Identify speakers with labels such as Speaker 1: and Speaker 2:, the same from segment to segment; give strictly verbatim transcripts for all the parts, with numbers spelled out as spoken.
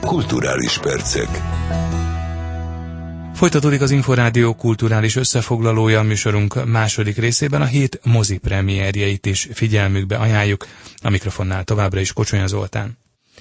Speaker 1: Kulturális percek.
Speaker 2: Folytatódik az Inforádió kulturális összefoglalója, a műsorunk második részében a hét mozi premierjeit is figyelmükbe ajánljuk. A mikrofonnál továbbra is Kocsonya Zoltán.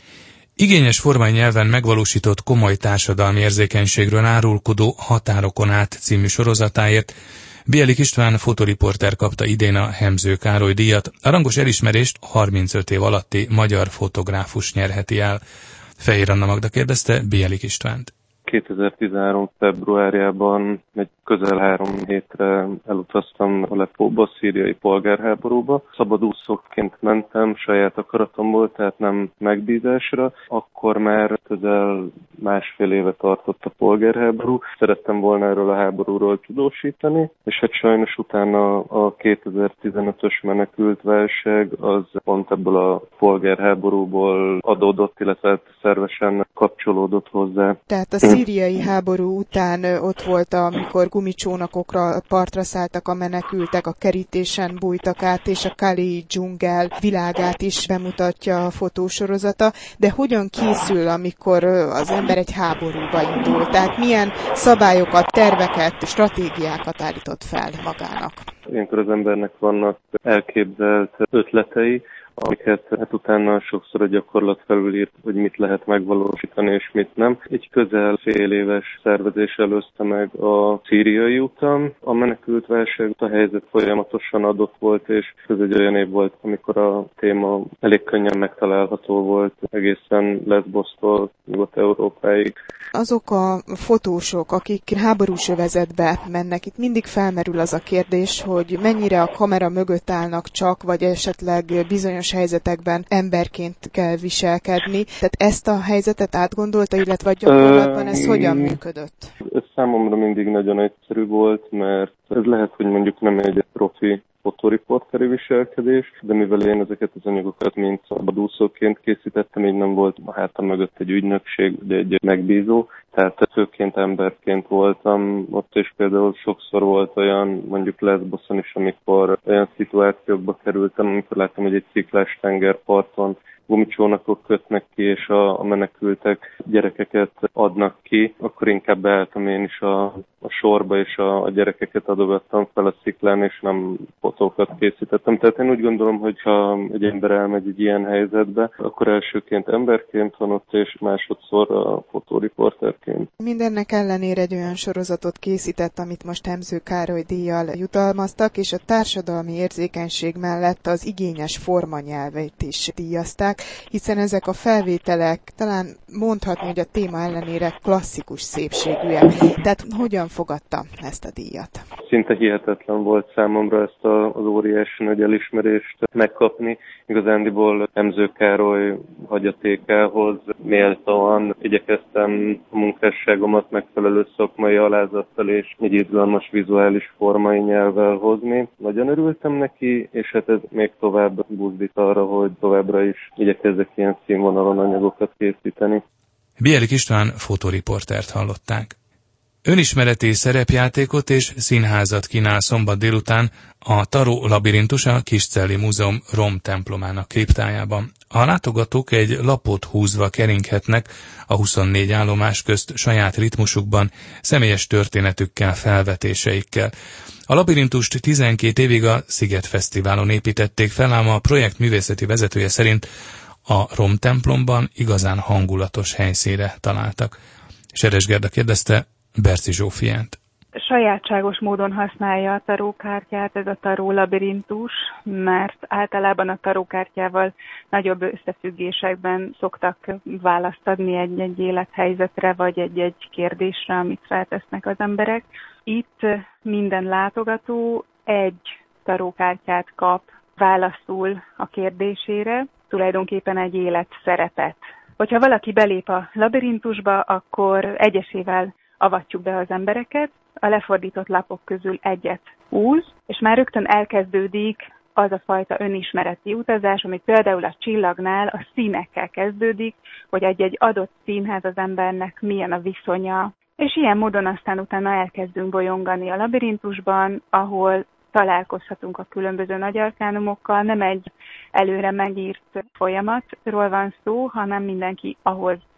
Speaker 2: Igényes formai nyelven megvalósított komoly társadalmi érzékenységről árulkodó Határokon át című sorozatáért Bielik István fotoriporter kapta idén a Hemző Károly díjat. A rangos elismerést harmincöt év alatti magyar fotográfus nyerheti el. Fehér Anna Magda kérdezte Bielik Istvánt.
Speaker 3: kétezer-tizenhárom februárjában egy közel három hétre elutaztam Aleppóba, szíriai polgárháborúba. Szabadúszóként mentem saját akaratomból, tehát nem megbízásra. Akkor már közel másfél éve tartott a polgárháború. Szerettem volna erről a háborúról tudósítani, és hát sajnos utána a kétezer-tizenötös menekült válság az pont ebből a polgárháborúból adódott, illetve szervesen kapcsolódott hozzá.
Speaker 4: Tehát a szíriai háború után ott volt, amikor gumicsónakokra partra szálltak a menekültek, a kerítésen bújtak át, és a Calais dzsungel világát is bemutatja a fotósorozata, de hogyan készül, amikor az ember egy háborúba indul? Tehát milyen szabályokat, terveket, stratégiákat állított fel magának?
Speaker 3: Ilyenkor az embernek vannak elképzelt ötletei, amiket hát utána sokszor a gyakorlat felülírt, hogy mit lehet megvalósítani és mit nem. Egy közel fél éves szervezés előzte meg a szíriai utam. A menekült válság, a helyzet folyamatosan adott volt, és ez egy olyan év volt, amikor a téma elég könnyen megtalálható volt egészen Leszbosztól Nyugat-Európáig.
Speaker 4: Azok a fotósok, akik háborús övezetbe mennek, itt mindig felmerül az a kérdés, hogy mennyire a kamera mögött állnak csak, vagy esetleg bizonyos helyzetekben emberként kell viselkedni. Tehát ezt a helyzetet átgondolta, illetve a gyakorlatban ez hogyan működött?
Speaker 3: Ez számomra mindig nagyon egyszerű volt, mert ez lehet, hogy mondjuk nem egy profi fotoriporteri viselkedés, de mivel én ezeket az anyagokat mind szabadúszóként készítettem, így nem volt a hátam mögött egy ügynökség, vagy egy megbízó, tehát főként emberként voltam ott, és például sokszor volt olyan, mondjuk Leszboszon is, amikor olyan szituációkba kerültem, amikor láttam, hogy egy sziklás tengerparton gumicsónakok kötnek ki, és a, a menekültek gyerekeket adnak ki, akkor inkább beálltam én is a, a sorba, és a, a gyerekeket adogattam fel a sziklán, és nem fotókat készítettem. Tehát én úgy gondolom, hogy ha egy ember elmegy egy ilyen helyzetbe, akkor elsőként emberként van ott, és másodszor a fotóriporterként.
Speaker 4: Mindennek ellenére egy olyan sorozatot készített, amit most Hemző Károly díjjal jutalmaztak, és a társadalmi érzékenység mellett az igényes formanyelveit is díjazták, hiszen ezek a felvételek talán mondhatni, hogy a téma ellenére klasszikus szépségűek. Tehát hogyan fogadta ezt a díjat?
Speaker 3: Szinte hihetetlen volt számomra ezt az óriási nagy elismerést megkapni. Igazándiból Hemző Károly hagyatékához méltóan igyekeztem a munkásságomat megfelelő szakmai alázattal és egy izgalmas vizuális formai nyelvvel hozni. Nagyon örültem neki, és hát ez még tovább buzdít arra, hogy továbbra is igyekezzek ilyen színvonalon anyagokat készíteni.
Speaker 2: Bielik István fotoriportert hallották. Önismereti szerepjátékot és színházat kínál szombat délután a Taró labirintus a Kiscelli Múzeum rom templomának kriptájában. A látogatók egy lapot húzva keringhetnek a huszonnégy állomás közt saját ritmusukban, személyes történetükkel, felvetéseikkel. A labirintust tizenkét évig a Sziget Fesztiválon építették fel, ám a projekt művészeti vezetője szerint a rom templomban igazán hangulatos helyszínre találtak. Seres Gerda kérdezte Berci Zsófiát.
Speaker 5: Sajátságos módon használja a tarókártyát ez a taró labirintus, mert általában a tarókártyával nagyobb összefüggésekben szoktak választ adni egy-egy élethelyzetre, vagy egy-egy kérdésre, amit feltesznek az emberek. Itt minden látogató egy tarókártyát kap válaszul a kérdésére, tulajdonképpen egy életszerepet. Hogyha valaki belép a labirintusba, akkor egyesével avatjuk be az embereket, a lefordított lapok közül egyet húz, és már rögtön elkezdődik az a fajta önismereti utazás, ami például a Csillagnál a színekkel kezdődik, hogy egy-egy adott színhez az embernek milyen a viszonya. És ilyen módon aztán utána elkezdünk bolyongani a labirintusban, ahol találkozhatunk a különböző nagy arkánumokkal. Nem egy előre megírt folyamatról van szó, hanem mindenki ahhoz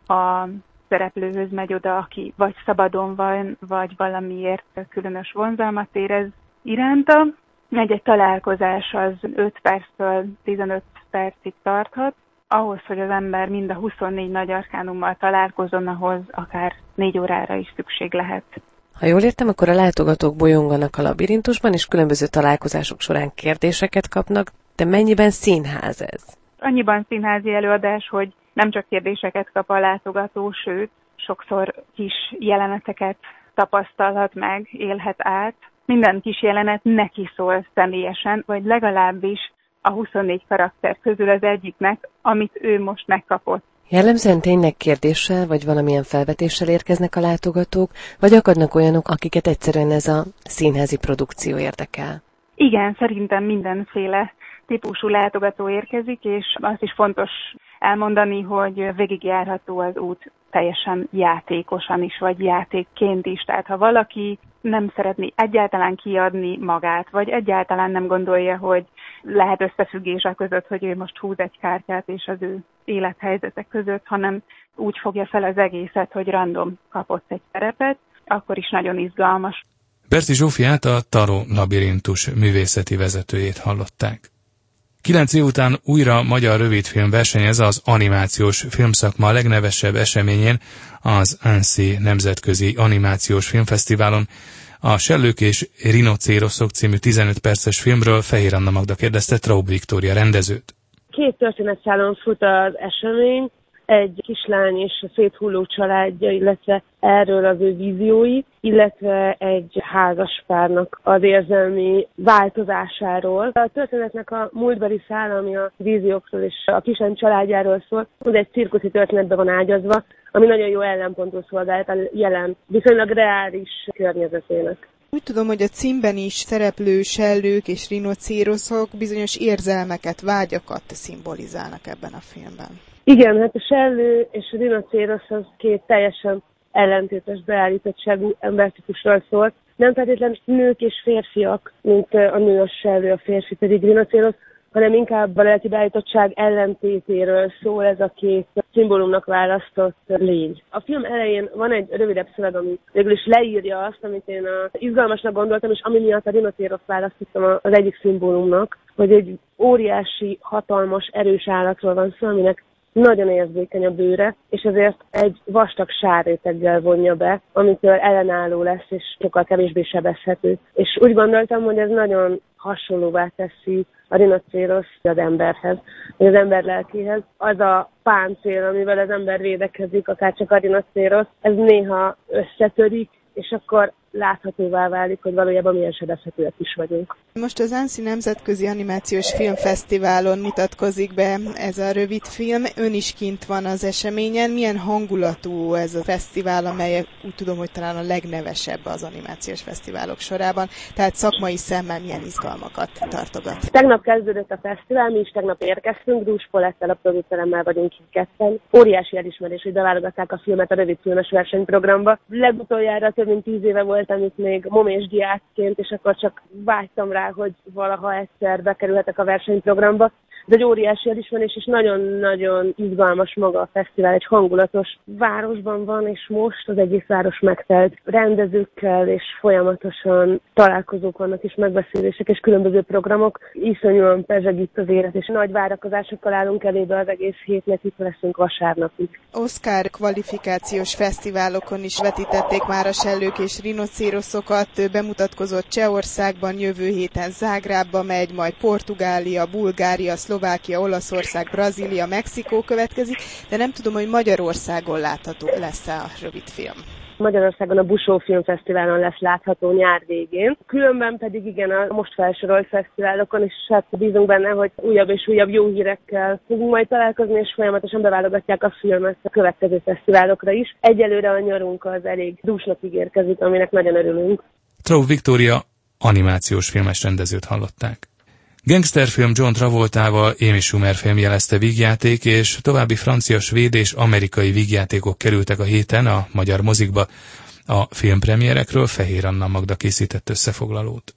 Speaker 5: a szereplőhöz megy oda, aki vagy szabadon van, vagy valamiért különös vonzalmat érez iránta. Egy-egy találkozás az öt perctől tizenöt percig tarthat. Ahhoz, hogy az ember mind a huszonnégy nagy arkánummal találkozzon, ahhoz akár négy órára is szükség lehet.
Speaker 1: Ha jól értem, akkor a látogatók bolyonganak a labirintusban, és különböző találkozások során kérdéseket kapnak, de mennyiben színház ez?
Speaker 5: Annyiban színházi előadás, hogy nem csak kérdéseket kap a látogató, sőt, sokszor kis jeleneteket tapasztalhat meg, élhet át. Minden kis jelenet neki szól személyesen, vagy legalábbis a huszonnégy karakter közül az egyiknek, amit ő most megkapott.
Speaker 1: Jellemzően tényleg kérdéssel, vagy valamilyen felvetéssel érkeznek a látogatók, vagy akadnak olyanok, akiket egyszerűen ez a színházi produkció érdekel?
Speaker 5: Igen, szerintem mindenféle típusú látogató érkezik, és azt is fontos elmondani, hogy végigjárható az út teljesen játékosan is, vagy játékként is. Tehát ha valaki nem szeretné egyáltalán kiadni magát, vagy egyáltalán nem gondolja, hogy lehet összefüggés a között, hogy ő most húz egy kártyát és az ő élethelyzetek között, hanem úgy fogja fel az egészet, hogy random kapott egy szerepet, akkor is nagyon izgalmas.
Speaker 2: Berti Zsófiát, a Tarot Labirintus művészeti vezetőjét hallották. Kilenc év után újra magyar rövidfilm versenyez az animációs filmszakma legnevesebb eseményén, az Annecy Nemzetközi Animációs Filmfesztiválon. A Sellők és Rinocéroszok című tizenöt perces filmről Fehér Anna Magda kérdezte Traub Viktória rendezőt.
Speaker 6: Két történetszálon fut az esemény, egy kislány és a széthulló családja, illetve erről az ő víziói, illetve egy házaspárnak az érzelmi változásáról. A történetnek a múltbeli szála, ami a víziókról és a kislány családjáról szól, de egy cirkuszi történetbe van ágyazva, ami nagyon jó ellenpontot szolgált a jelen, viszonylag reális környezetének.
Speaker 4: Úgy tudom, hogy a címben is szereplő sellők és rinocéroszok bizonyos érzelmeket, vágyakat szimbolizálnak ebben a filmben.
Speaker 6: Igen, hát a sellő és a rinocérosz az két teljesen ellentétes beállítottságú embertípusról szól. Nem feltétlenül nők és férfiak, mint a nő a sellő, a férfi pedig rinocérosz, hanem inkább a lelki beállítottság ellentétéről szól ez a két szimbólumnak választott lény. A film elején van egy rövidebb szöveg, ami végül is leírja azt, amit én izgalmasnak gondoltam, és ami miatt a rinocéroszt választottam az egyik szimbólumnak, hogy egy óriási, hatalmas, erős állatról van szó, aminek nagyon érzékeny a bőre, és ezért egy vastag sárréteggel vonja be, amitől ellenálló lesz, és sokkal kevésbé sebezhető. És úgy gondoltam, hogy ez nagyon hasonlóvá teszi a rinocérosz az emberhez, vagy az ember lelkéhez. Az a páncél, amivel az ember védekezik, akár csak a rinocérosz, ez néha összetörik, és akkor láthatóvá válik, hogy valójában milyen sebezhetőek is vagyunk.
Speaker 4: Most az Annecy Nemzetközi Animációs Filmfesztiválon mutatkozik be ez a rövid film. Ön is kint van az eseményen. Milyen hangulatú ez a fesztivál, amely úgy tudom, hogy talán a legnevesebb az animációs fesztiválok sorában. Tehát szakmai szemmel milyen izgalmakat tartogat.
Speaker 6: Tegnap kezdődött a fesztivál, mi is tegnap érkeztünk, Drús Polettel, a produceremmel vagyunk itt ketten. Óriási elismerés, hogy beválogatták a filmet a rövidfilmes versenyprogramba. Legutoljára több mint tíz éve voltam itt még momés diákként, és akkor csak vágytam rá, hogy valaha egyszer bekerülhetek a versenyprogramba. Ez egy óriási elismerés, és nagyon-nagyon izgalmas maga a fesztivál. Egy hangulatos városban van, és most az egész város megtelt rendezőkkel, és folyamatosan találkozók vannak, és megbeszélések, és különböző programok. Iszonyúan pezseg itt az élet, és nagy várakozásokkal állunk elébe az egész hétnek, itt leszünk vasárnapig.
Speaker 4: Oscar kvalifikációs fesztiválokon is vetítették már a sellők és rinocéroszokat, bemutatkozott Csehországban, jövő héten Zágrábba megy, majd Portugália, Bulgária, Szlovákia, Olaszország, Brazília, Mexikó következik, de nem tudom, hogy Magyarországon látható lesz-e a rövidfilm.
Speaker 6: Magyarországon a Busó Filmfesztiválon lesz látható nyár végén. Különben pedig igen, a most felsorolt fesztiválokon is hát bízunk benne, hogy újabb és újabb jó hírekkel fogunk majd találkozni, és folyamatosan beválogatják a filmet a következő fesztiválokra is. Egyelőre a nyarunk az elég dúsnak ígérkezik, aminek nagyon örülünk.
Speaker 2: Traub Viktória animációs filmes rendezőt hallották. Gangsterfilm John Travoltával Amy Schumer film jelezte vígjáték, és további francia, svéd és amerikai vígjátékok kerültek a héten a magyar mozikba. A filmpremierekről Fehér Anna Magda készített összefoglalót.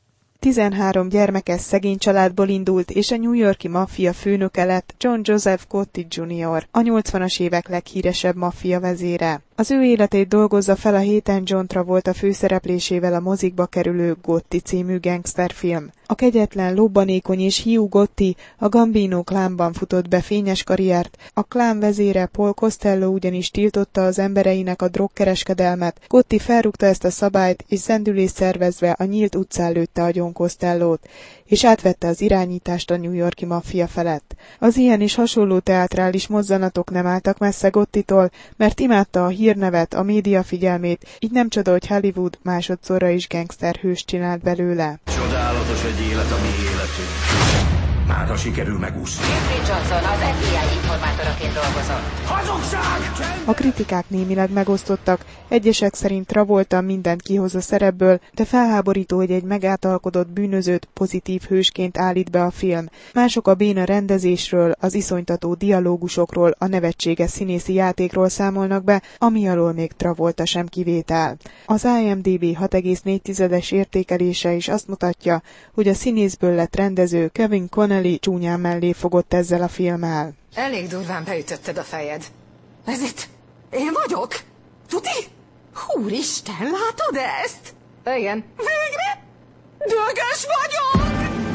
Speaker 4: tizenhárom gyermekes szegény családból indult, és a New York-i maffia főnöke lett John Joseph Gotti junior, a nyolcvanas évek leghíresebb maffia vezére. Az ő életét dolgozza fel a héten John Travolta főszereplésével a mozikba kerülő Gotti című gangsterfilm. A kegyetlen, lobbanékony és hiú Gotti a Gambino klánban futott be fényes karriert, a klán vezére Paul Costello ugyanis tiltotta az embereinek a drogkereskedelmet. Gotti felrúgta ezt a szabályt, és zendülést szervezve a nyílt utcán lőtte agyon Costellót, és átvette az irányítást a New York-i maffia felett. Az ilyen és hasonló teátrális mozzanatok nem álltak messze Gottitól, mert imádta a hírnevet, a média figyelmét, így nem csoda, hogy Hollywood másodszorra is gangsterhőst csinált belőle.
Speaker 7: Csodálatos egy élet, a mi életünk. Már ha sikerül megúszni.
Speaker 8: Jeffrey Johnson az ef bé i informátoraként dolgozott.
Speaker 7: Hazugság!
Speaker 4: A kritikák némileg megosztottak, egyesek szerint Travolta mindent kihoz a szerepből, de felháborító, hogy egy megátalkodott bűnözőt pozitív hősként állít be a film. Mások a béna rendezésről, az iszonytató dialógusokról, a nevetséges színészi játékról számolnak be, ami alól még Travolta sem kivétel. Az i em dé bé hat egész négy tizedes értékelése is azt mutatja, hogy a színészből lett rendező Kevin Connelly csúnyán mellé fogott ezzel a filmmel.
Speaker 9: Elég durván beütötted a fejed. Ez itt én vagyok? Tuti? Úristen, látod ezt? Igen. Végre? Dögös vagyok!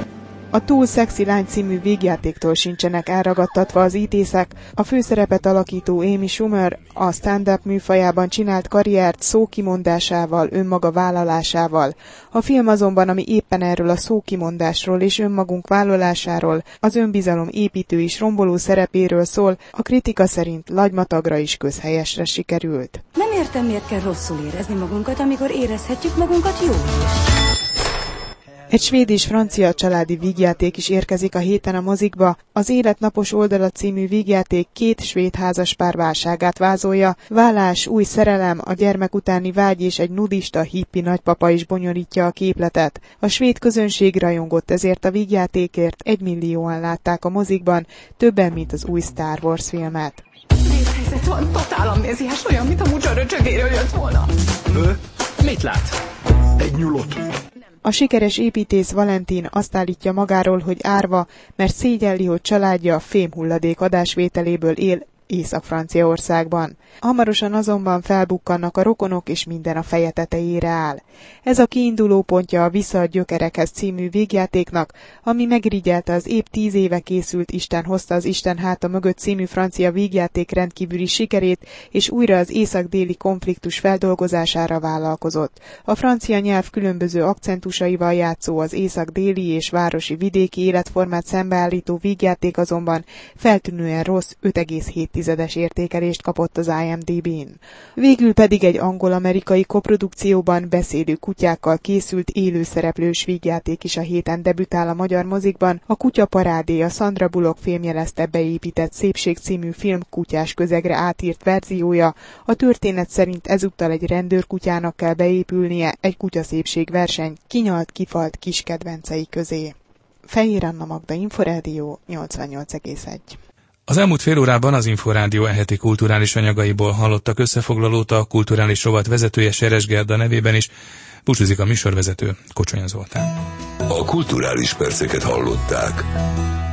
Speaker 4: A Túl szexi lány című végjátéktól sincsenek elragadtatva az ítészek, a főszerepet alakító Amy Schumer a stand-up műfajában csinált karriert szókimondásával, önmaga vállalásával. A film azonban, ami éppen erről a szókimondásról és önmagunk vállalásáról, az önbizalom építő és romboló szerepéről szól, a kritika szerint Lagymatagra is közhelyesre sikerült.
Speaker 10: Nem értem, miért kell rosszul érezni magunkat, amikor érezhetjük magunkat jól is.
Speaker 4: Egy svéd és francia családi vígjáték is érkezik a héten a mozikba. Az Élet napos oldala című vígjáték két svéd házaspár válságát vázolja. Vállás, új szerelem, a gyermek utáni vágy és egy nudista hippi nagypapa is bonyolítja a képletet. A svéd közönség rajongott ezért a vígjátékért, egymillióan látták a mozikban, többen, mint az új Star Wars filmet.
Speaker 9: Vészhelyzet van, totál amnéziás, olyan, mint a mucsa röcsögéről jött volna.
Speaker 7: Ő? Mit lát? Egy nyulot.
Speaker 4: A sikeres építész Valentin azt állítja magáról, hogy árva, mert szégyelli, hogy családja fémhulladék adásvételéből él Észak-Franciaországban. Hamarosan azonban felbukkannak a rokonok, és minden a feje tetejére áll. Ez a kiinduló pontja a Vissza a gyökerekhez című végjátéknak, ami megrigyelte az épp tíz éve készült Isten hozta az Isten háta mögött című francia végjáték rendkívüli sikerét, és újra az észak-déli konfliktus feldolgozására vállalkozott. A francia nyelv különböző akcentusaival játszó, az észak-déli és városi vidéki életformát szembeállító végjáték azonban feltűnően rossz öt egész hét tizedes értékelést kapott az i em dé bén. Végül pedig egy angol-amerikai koprodukcióban beszélő kutyákkal készült élőszereplős vígjáték is a héten debütál a magyar mozikban. A Kutya parádé, a Sandra Bullock filmjelezte beépített Szépség című film kutyás közegre átírt verziója. A történet szerint ezúttal egy rendőrkutyának kell beépülnie egy kutyaszépség verseny kinyalt, kifalt kis kedvencei közé. Fehér Anna Magda, Inforádió nyolcvannyolc egész egy.
Speaker 2: Az elmúlt fél órában az Inforádió eheti kulturális anyagaiból hallottak összefoglalót, a kulturális rovat vezetője Seres Gerda nevében is. Búcsúzik a műsorvezető, Kocsonya Zoltán.
Speaker 11: A kulturális perceket hallották.